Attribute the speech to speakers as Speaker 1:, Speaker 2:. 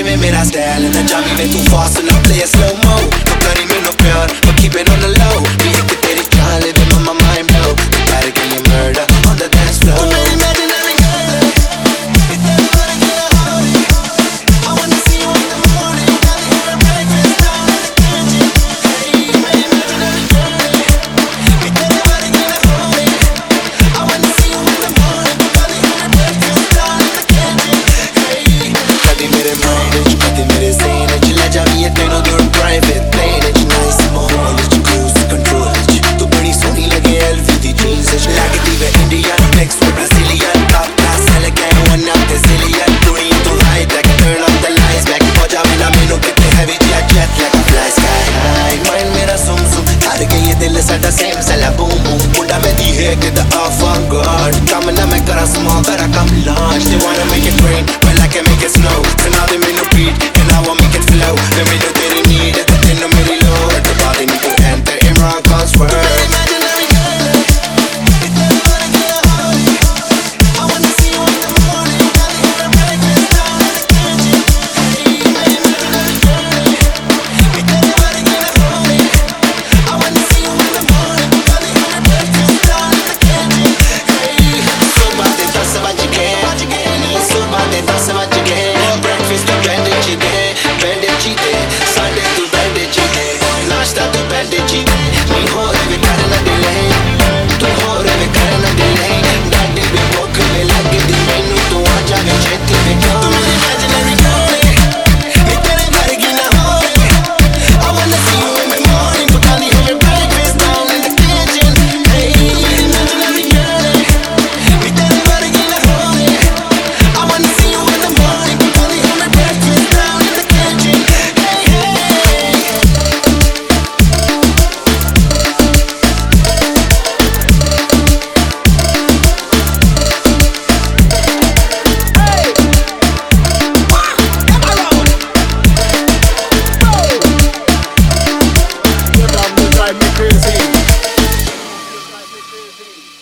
Speaker 1: में मेरा style है ना जामी में तू fast ना play slow mo तो करी मैंने प्यार but keep it on the low भी एक तेरी चाल है on my mind blow तू प्यार के लिए murder on the dance floor तू मेरी imaginary girl मैं तेरे बारे की ना Holi I wanna see you in the morning got the hair breakfast down in the kitchen hey my imaginary girl मैं तेरे बारे की ना Holi I wanna see you in the morning got the hair breakfast down in the kitchen hey कदी मेरे mind ਵਿੱਚ कदी मेरे zane ਵਿੱਚ ਲੈ ਜਾਵੀਂ ਤੈਨੂੰ ਦੂਰ private plane ਵਿੱਚ nice ਮਾਹੌਲ ਵਿੱਚ cruise control ਵਿੱਚ ਤੂੰ ਬੜੀ ਸੋਹਣੀ ਲੱਗੇ LV ਦੀ jeans ਵਿੱਚ ਲੱਗਦੀ ਵੇ Indian mixed with Brazilian top class elegant one of the zillion green to high tech turn up the lights back ਹੋ ਜਾਵੇ ਨਾ ਮੈਨੂੰ ਕਿਤੇ heavy jet like a fly sky high mind ਮੇਰਾ zoom zoom ਕਰ ਗਈ ਦਿਲ ਸਾਡਾ same ਸਲਾ boom boom ਮੁੰਡਾ ਮੈਂ ਦੀ ਹੈ ਕਿ the avant-garde ਕੰਮ ਨਾ ਮੈਂ ਕਰਾਂ small ਕਰਾਂ ਕੰਮ large they wanna make it rain well I can make it snow so now they make no beat and I won't make it flow they make no teri need at the end of me low at the body need to enter in wrong transfer imaginary girl it's the body get a high I wanna see you in the morning got the hair breakfast down in the kitchen hey my imaginary girl it's the body get a high I wanna see you in the morning got the hair breakfast down in the kitchen hey सुबह दे 10 बज गए सुबह दे 10 बज गए breakfast तो bandage दे Sunday तू bandage दे नाश्ता तू bandage दे मैं हो रहे करना delay तू हो रहे करना delay डांडे भी भूख में लगे दी मैनू तू आ जावे छेती में तू मेरी imaginary girl मैं तेरे बारे की ना Holi I wanna see you in the morning but can't hear breakfast down in the kitchen hey imaginary girl मैं तेरे बारे की ना Holi I wanna see you in the morning but can't hear breakfast down in the kitchen hey hey
Speaker 2: You drive me crazy.